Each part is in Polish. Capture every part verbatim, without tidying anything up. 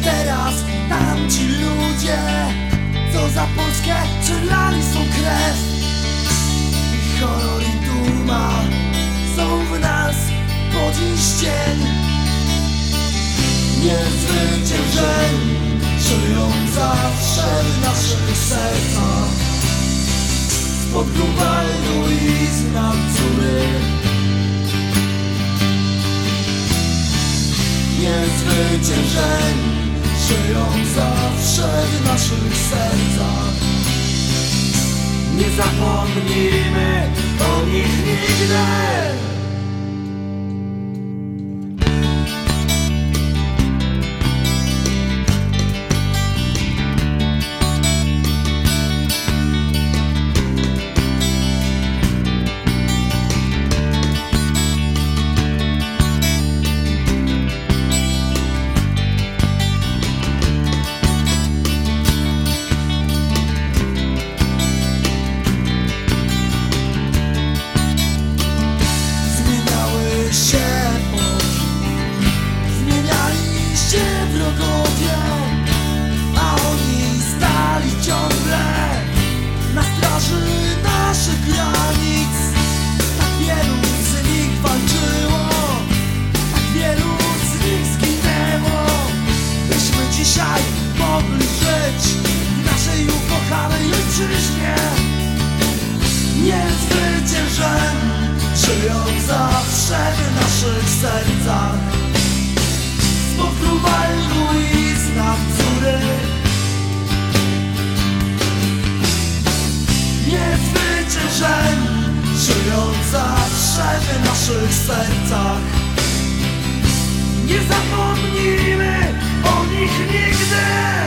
teraz tamci ludzie, co za Polskę przelali swą krew. Ich honor i duma są w nas po dziś dzień. Niezwyciężeni żyją zawsze w naszych sercach. Spod global i z natury niezwyciężeni żyją zawsze w naszych sercach. Nie zapomnimy o nich nigdy. Naszych granic tak wielu z nich walczyło, tak wielu z nich zginęło, byśmy dzisiaj mogli żyć w naszej ukochanej ojczyźnie. Niezwyciężeni żyją zawsze w naszych sercach. Spod grubego i z natury niezwyciężeni żyją zawsze w naszych sercach. Nie zapomnimy o nich nigdy.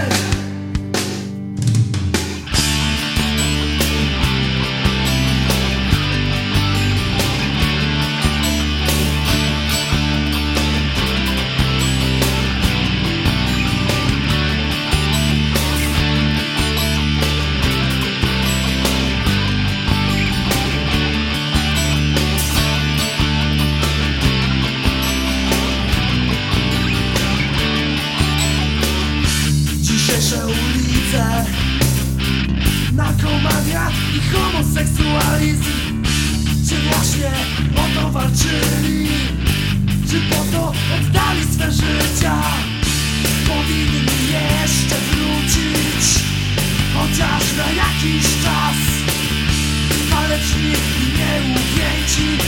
Dzisiejsze ulice, narkomania i homoseksualizm. Czy właśnie o to walczyli? Czy po to oddali swe życia? Powinni jeszcze wrócić, chociaż na jakiś czas. Waleczni i nieugięci